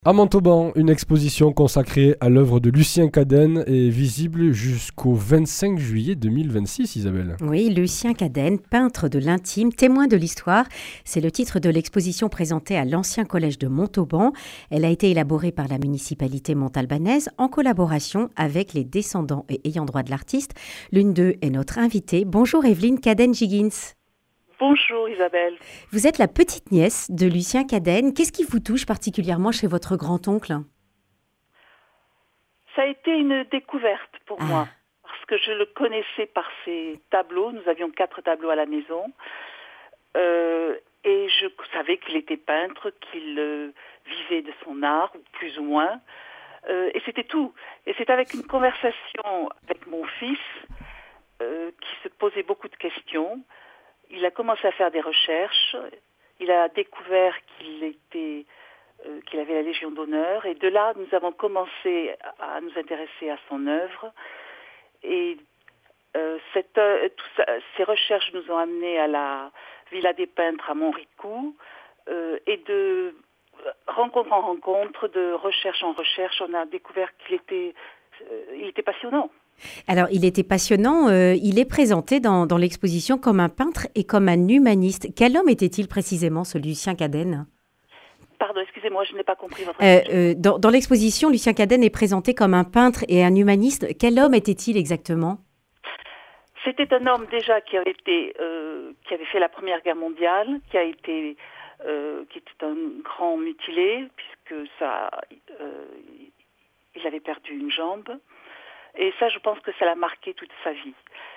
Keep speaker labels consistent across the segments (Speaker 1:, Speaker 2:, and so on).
Speaker 1: À Montauban, une exposition consacrée à l'œuvre de Lucien Cadenne est visible jusqu'au 25 juillet 2026, Isabelle.
Speaker 2: Oui, Lucien Cadenne, peintre de l'intime, témoin de l'histoire. C'est le titre de l'exposition présentée à l'ancien collège de Montauban. Elle a été élaborée par la municipalité montalbanaise en collaboration avec les descendants et ayants droit de l'artiste. L'une d'eux est notre invitée. Bonjour Evelyne Cadenne-Giggins.
Speaker 3: Bonjour Isabelle.
Speaker 2: Vous êtes la petite nièce de Lucien Cadenne. Qu'est-ce qui vous touche particulièrement chez votre grand-oncle ?
Speaker 3: Ça a été une découverte pour moi, parce que je le connaissais par ses tableaux. Nous avions 4 tableaux à la maison. Et je savais qu'il était peintre, qu'il vivait de son art, plus ou moins. Et c'était tout. Et c'est avec une conversation avec mon fils qui se posait beaucoup de questions. Il a commencé à faire des recherches. Il a découvert qu'il avait la Légion d'honneur. Et de là, nous avons commencé à nous intéresser à son œuvre. Et ces recherches nous ont amenés à la Villa des Peintres à Montricou. Et de rencontre en rencontre, de recherche en recherche, on a découvert qu'il était passionnant.
Speaker 2: Alors, il était passionnant. Il est présenté dans l'exposition comme un peintre et comme un humaniste. Quel homme était-il précisément, ce Lucien Cadenne ?
Speaker 3: Pardon, excusez-moi, je n'ai pas compris votre question.
Speaker 2: Dans l'exposition, Lucien Cadenne est présenté comme un peintre et un humaniste. Quel homme était-il exactement ?
Speaker 3: C'était un homme déjà qui avait fait la Première Guerre mondiale, qui était un grand mutilé, puisque il avait perdu une jambe. Et ça, je pense que ça l'a marqué toute sa vie.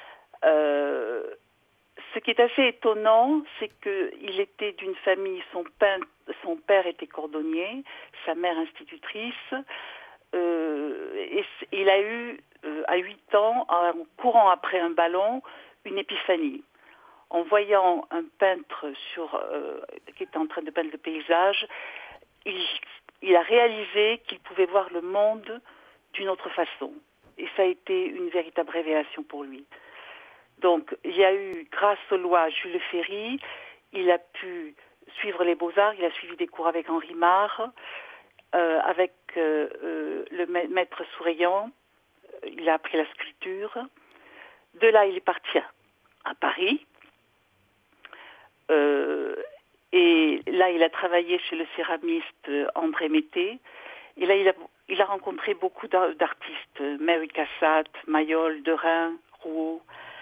Speaker 3: Ce qui est assez étonnant, c'est qu'il était d'une famille, son père était cordonnier, sa mère institutrice. Et il a eu, à 8 ans, en courant après un ballon, une épiphanie. En voyant un peintre qui était en train de peindre le paysage, il a réalisé qu'il pouvait voir le monde d'une autre façon. Et ça a été une véritable révélation pour lui. Donc, il y a eu, grâce aux lois Jules Ferry, il a pu suivre les beaux-arts, il a suivi des cours avec Henri Marre, avec le maître Souriant, il a appris la sculpture. De là, il est parti à Paris. Et là, il a travaillé chez le céramiste André Mété. Et là, il a rencontré beaucoup d'artistes, Mary Cassatt, Mayol, Derain, Rouault.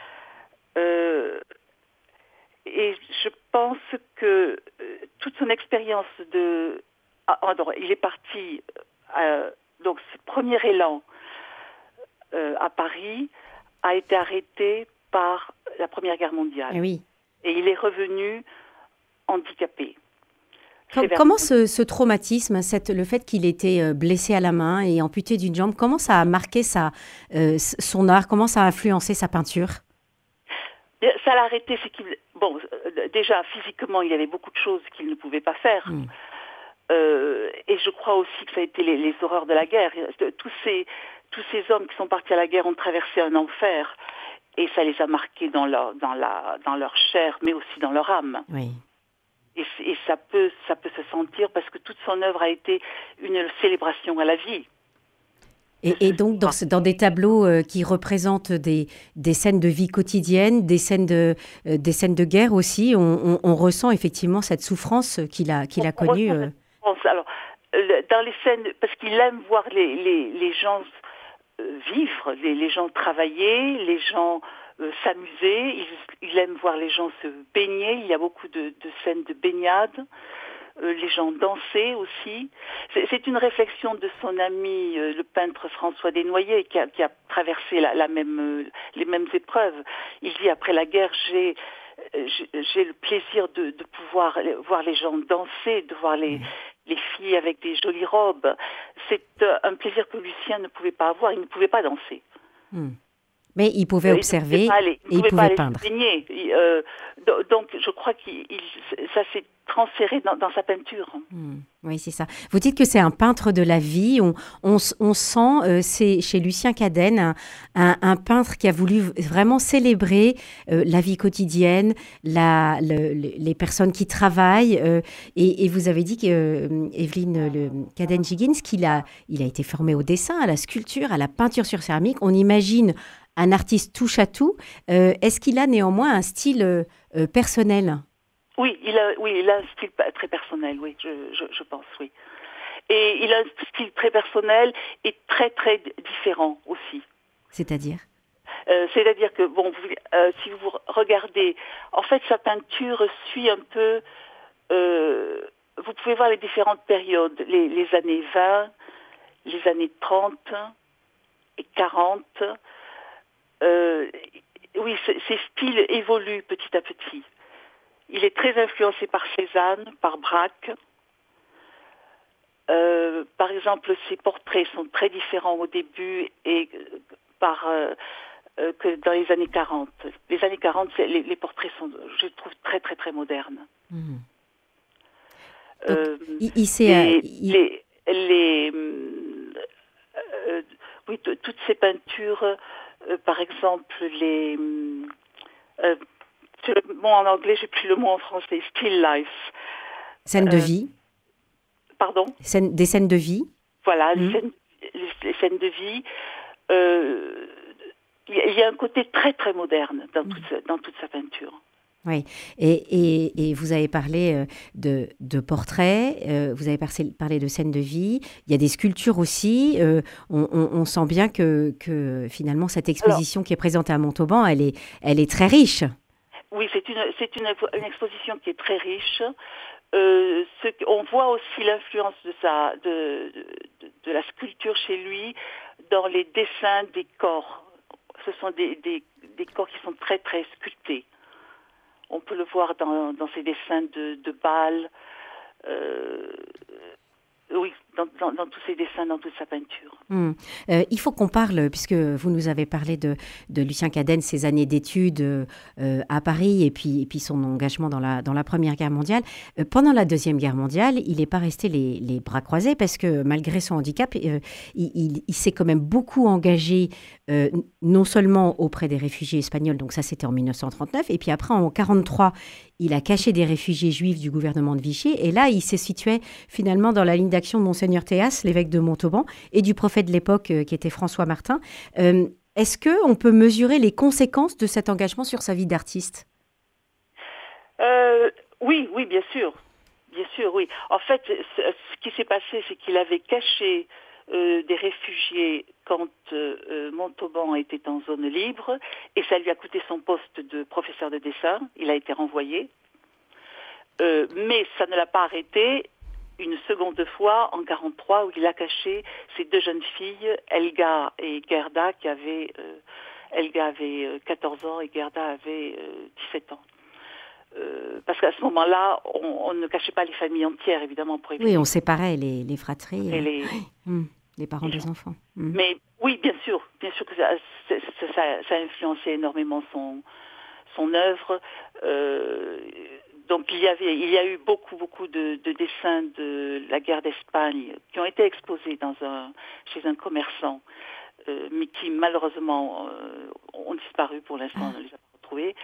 Speaker 3: Et je pense que toute son expérience il est parti, donc ce premier élan à Paris a été arrêté par la Première Guerre mondiale.
Speaker 2: Oui.
Speaker 3: Et il est revenu handicapé.
Speaker 2: Comment ce traumatisme, le fait qu'il était blessé à la main et amputé d'une jambe, comment ça a marqué son art, comment ça a influencé sa peinture ?
Speaker 3: Ça l'a arrêté, déjà physiquement, il y avait beaucoup de choses qu'il ne pouvait pas faire. Et je crois aussi que ça a été les horreurs de la guerre. Tous ces hommes qui sont partis à la guerre ont traversé un enfer. Et ça les a marqués dans leur chair, mais aussi dans leur âme.
Speaker 2: Oui.
Speaker 3: Et ça peut se sentir parce que toute son œuvre a été une célébration à la vie.
Speaker 2: Et donc, dans des tableaux qui représentent des scènes de vie quotidienne, des scènes de guerre aussi, on ressent effectivement cette souffrance qu'il a connue.
Speaker 3: Alors, dans les scènes, parce qu'il aime voir les gens vivre, les gens travailler, les gens s'amuser. Il aime voir les gens se baigner. Il y a beaucoup de scènes de baignade. Les gens danser aussi. C'est une réflexion de son ami, le peintre François Desnoyers, qui a traversé les mêmes épreuves. Il dit, après la guerre, j'ai le plaisir de pouvoir voir les gens danser, de voir les filles avec des jolies robes. C'est un plaisir que Lucien ne pouvait pas avoir. Il ne pouvait pas danser.
Speaker 2: Mais il pouvait observer et il pouvait peindre.
Speaker 3: Donc, je crois que ça s'est transféré dans sa peinture.
Speaker 2: Oui, c'est ça. Vous dites que c'est un peintre de la vie. On sent, c'est chez Lucien Cadenne, un peintre qui a voulu vraiment célébrer la vie quotidienne, les personnes qui travaillent. Et vous avez dit qu'Evelyne Cadenne-Giggins, il a été formé au dessin, à la sculpture, à la peinture sur céramique. On imagine un artiste touche à tout. Est-ce qu'il a néanmoins un style personnel ?
Speaker 3: Oui, il a un style très personnel, oui, je pense, oui. Et il a un style très personnel et très, très différent aussi.
Speaker 2: C'est-à-dire ?
Speaker 3: C'est-à-dire que, si vous regardez, en fait, sa peinture suit un peu, vous pouvez voir les différentes périodes, les années 20, les années 30 et 40. Oui, ces styles évoluent petit à petit. Il est très influencé par Cézanne, par Braque. Par exemple, ses portraits sont très différents au début et que dans les années 40. Les années 40, les portraits sont, je trouve, très, très, très modernes.
Speaker 2: Donc,
Speaker 3: toutes ces peintures, par exemple, c'est le mot en anglais, j'ai plus le mot en français, still life.
Speaker 2: Scène de vie.
Speaker 3: Pardon ?
Speaker 2: Des scènes de vie.
Speaker 3: Voilà, les scènes de vie. Il y a un côté très très moderne dans toute sa peinture.
Speaker 2: Oui, et vous avez parlé de portraits, vous avez parlé de scènes de vie, il y a des sculptures aussi. On sent bien que finalement cette exposition qui est présentée à Montauban, elle est très riche.
Speaker 3: Oui, c'est une exposition qui est très riche. On voit aussi l'influence de la sculpture chez lui dans les dessins des corps. Ce sont des corps qui sont très très sculptés. On peut le voir dans ces dessins de Bâle. Oui, dans tous ses dessins, dans toute sa peinture.
Speaker 2: Il faut qu'on parle, puisque vous nous avez parlé de Lucien Cadenne, ses années d'études à Paris et puis son engagement dans la Première Guerre mondiale. Pendant la Deuxième Guerre mondiale, il n'est pas resté les bras croisés parce que malgré son handicap, il s'est quand même beaucoup engagé, non seulement auprès des réfugiés espagnols, donc ça c'était en 1939, et puis après en 1943, il a caché des réfugiés juifs du gouvernement de Vichy, et là il se situait finalement dans la ligne d'action de Monseigneur Théas, l'évêque de Montauban, et du prophète de l'époque qui était François Martin. Est-ce qu'on peut mesurer les conséquences de cet engagement sur sa vie d'artiste ?
Speaker 3: Oui, bien sûr. Bien sûr, oui. En fait, ce qui s'est passé, c'est qu'il avait caché des réfugiés quand Montauban était en zone libre, et ça lui a coûté son poste de professeur de dessin. Il a été renvoyé. Mais ça ne l'a pas arrêté une seconde fois en 1943 où il a caché ces deux jeunes filles, Helga et Gerda, Helga avait 14 ans et Gerda avait 17 ans. Parce qu'à ce moment-là, on ne cachait pas les familles entières, évidemment. Pour éviter.
Speaker 2: Oui, on séparait les fratries et les parents des enfants.
Speaker 3: Mais oui, bien sûr que ça a influencé énormément son œuvre. Donc il y a eu beaucoup de dessins de la guerre d'Espagne qui ont été exposés chez un commerçant, mais qui malheureusement ont disparu pour l'instant, on ne les a pas retrouvés.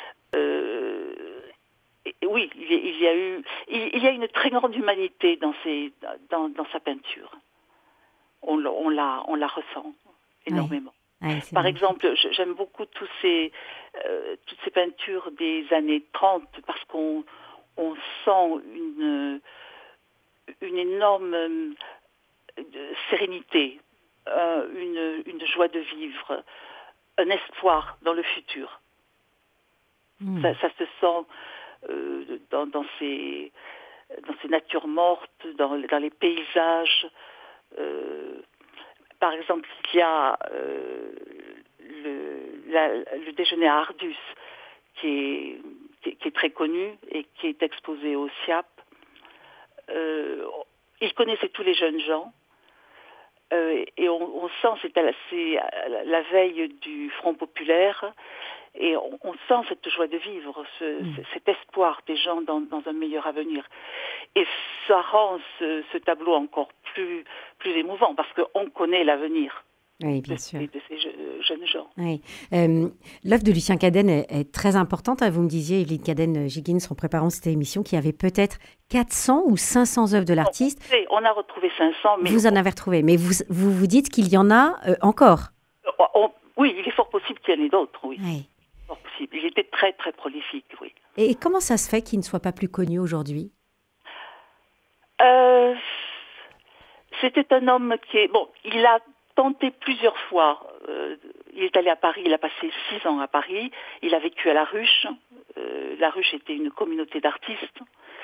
Speaker 3: Oui, il y a une très grande humanité dans sa peinture. On la ressent énormément.
Speaker 2: Oui,
Speaker 3: par exemple, j'aime beaucoup toutes ces peintures des années 30 parce qu'on sent une énorme sérénité, une joie de vivre, un espoir dans le futur. Ça se sent dans ces natures mortes, dans les paysages. Par exemple, il y a le déjeuner à Ardus, qui est très connu et qui est exposé au SIAP. Il connaissait tous les jeunes gens. Et on sent, c'est la veille du Front populaire, et on sent cette joie de vivre, cet espoir des gens dans un meilleur avenir. Et ça rend ce tableau encore plus émouvant, parce qu'on connaît l'avenir.
Speaker 2: Oui, bien sûr.
Speaker 3: De ces jeunes gens.
Speaker 2: Oui. L'œuvre de Lucien Cadenne est très importante. Vous me disiez, Evelyne Cadenne-Giggins, en préparant cette émission, qu'il y avait peut-être 400 ou 500 œuvres de l'artiste.
Speaker 3: On a retrouvé 500. Mais
Speaker 2: vous en avez retrouvé, mais vous dites qu'il y en a encore.
Speaker 3: Oui, il est fort possible qu'il y en ait d'autres, oui. Fort possible. Il était très, très prolifique, oui.
Speaker 2: Et comment ça se fait qu'il ne soit pas plus connu aujourd'hui ?
Speaker 3: C'était un homme il a tenté plusieurs fois. Il est allé à Paris, il a passé 6 ans à Paris. Il a vécu à La Ruche. La Ruche était une communauté d'artistes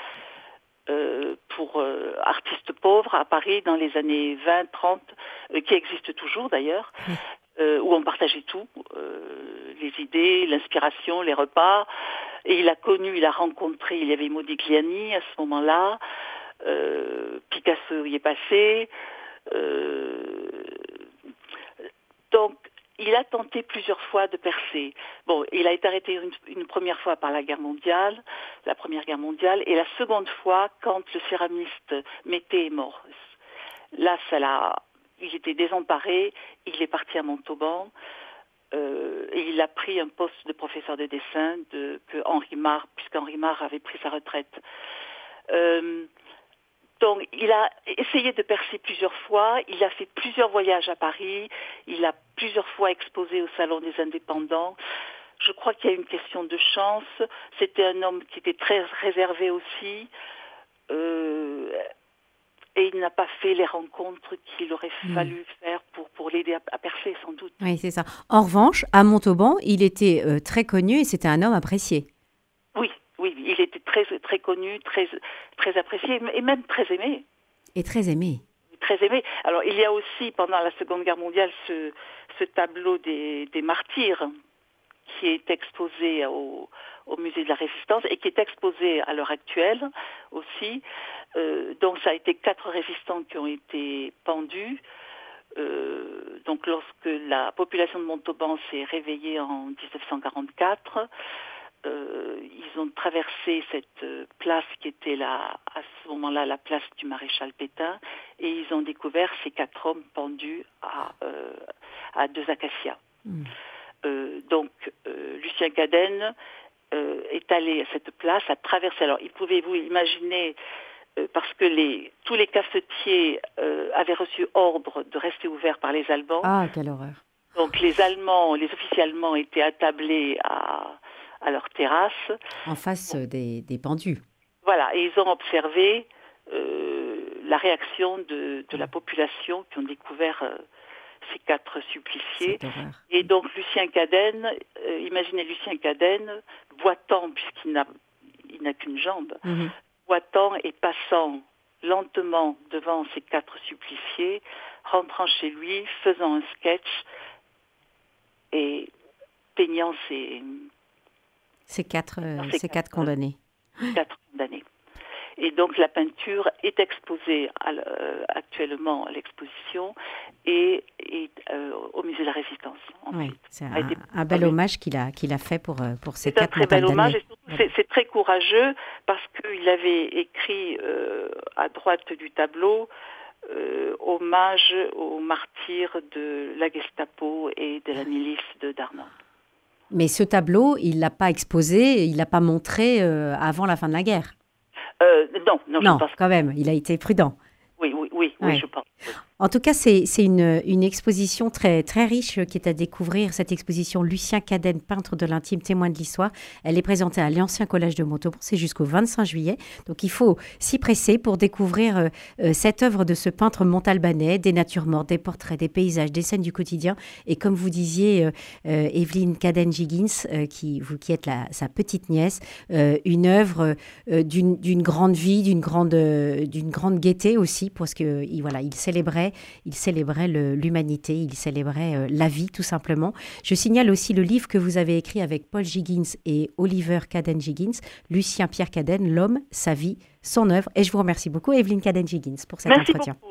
Speaker 3: pour artistes pauvres à Paris dans les années 20-30, qui existe toujours d'ailleurs, où on partageait tout, les idées, l'inspiration, les repas. Et il a rencontré, il y avait Modigliani à ce moment-là, Picasso y est passé. Donc, il a tenté plusieurs fois de percer. Bon, il a été arrêté une première fois par la Première Guerre mondiale, et la seconde fois quand le céramiste Mété est mort. Là, il était désemparé, il est parti à Montauban, et il a pris un poste de professeur de dessin puisqu'Henri Marre avait pris sa retraite. Donc, il a essayé de percer plusieurs fois, il a fait plusieurs voyages à Paris, il a plusieurs fois exposé au Salon des Indépendants. Je crois qu'il y a une question de chance. C'était un homme qui était très réservé aussi, et il n'a pas fait les rencontres qu'il aurait fallu faire pour l'aider à percer, sans doute.
Speaker 2: Oui, c'est ça. En revanche, à Montauban, il était très connu et c'était un homme apprécié.
Speaker 3: Oui, il était très, très connu, très, très apprécié et même très aimé.
Speaker 2: Et très aimé.
Speaker 3: Très aimé. Alors, il y a aussi, pendant la Seconde Guerre mondiale, ce tableau des martyrs qui est exposé au musée de la Résistance et qui est exposé à l'heure actuelle aussi. Donc, ça a été 4 résistants qui ont été pendus. Donc, lorsque la population de Montauban s'est réveillée en 1944, ils ont traversé cette place qui était à ce moment-là la place du maréchal Pétain, et ils ont découvert ces 4 hommes pendus à 2 acacias. Donc Lucien Cadenne est allé à cette place, a traversé. Alors, pouvez-vous imaginer, parce que tous les cafetiers avaient reçu ordre de rester ouverts par les Allemands.
Speaker 2: Ah, quelle horreur.
Speaker 3: Donc les officiers allemands étaient attablés à leur terrasse.
Speaker 2: En face des pendus.
Speaker 3: Voilà, et ils ont observé la réaction de la population qui ont découvert ces 4 suppliciés. Et donc Lucien Cadenne, imaginez Lucien Cadenne, boitant, puisqu'il n'a qu'une jambe, boitant et passant lentement devant ces 4 suppliciés, rentrant chez lui, faisant un sketch et peignant ces 4 condamnés. 4 condamnés. Et donc la peinture est exposée actuellement à l'exposition et au musée de la Résistance.
Speaker 2: Oui, c'est un bel hommage qu'il a fait pour ces 4 condamnés.
Speaker 3: C'est un très bel hommage, et surtout c'est très courageux parce qu'il avait écrit à droite du tableau hommage aux martyrs de la Gestapo et de la milice de Darnand.
Speaker 2: Mais ce tableau, il ne l'a pas exposé, il ne l'a pas montré avant la fin de la guerre.
Speaker 3: Non, je pense
Speaker 2: quand même, il a été prudent.
Speaker 3: Oui, je pense.
Speaker 2: En tout cas, c'est une exposition très, très riche qui est à découvrir, cette exposition Lucien Cadenne, peintre de l'intime, témoin de l'histoire. Elle est présentée à l'Ancien Collège de Montauban, c'est jusqu'au 25 juillet. Donc il faut s'y presser pour découvrir cette œuvre de ce peintre montalbanais, des natures mortes, des portraits, des paysages, des scènes du quotidien. Et comme vous disiez, Evelyne Cadenne-Giggins, qui êtes sa petite nièce, une œuvre d'une grande vie, d'une grande gaieté aussi, parce qu'il célébrait l'humanité, il célébrait la vie tout simplement. Je signale aussi le livre que vous avez écrit avec Paul Giggins et Oliver Cadenne-Giggins, Lucien Pierre Cadenne, L'homme, sa vie, son œuvre. Et je vous remercie beaucoup, Evelyne Cadenne-Giggins, pour cet entretien. Beaucoup.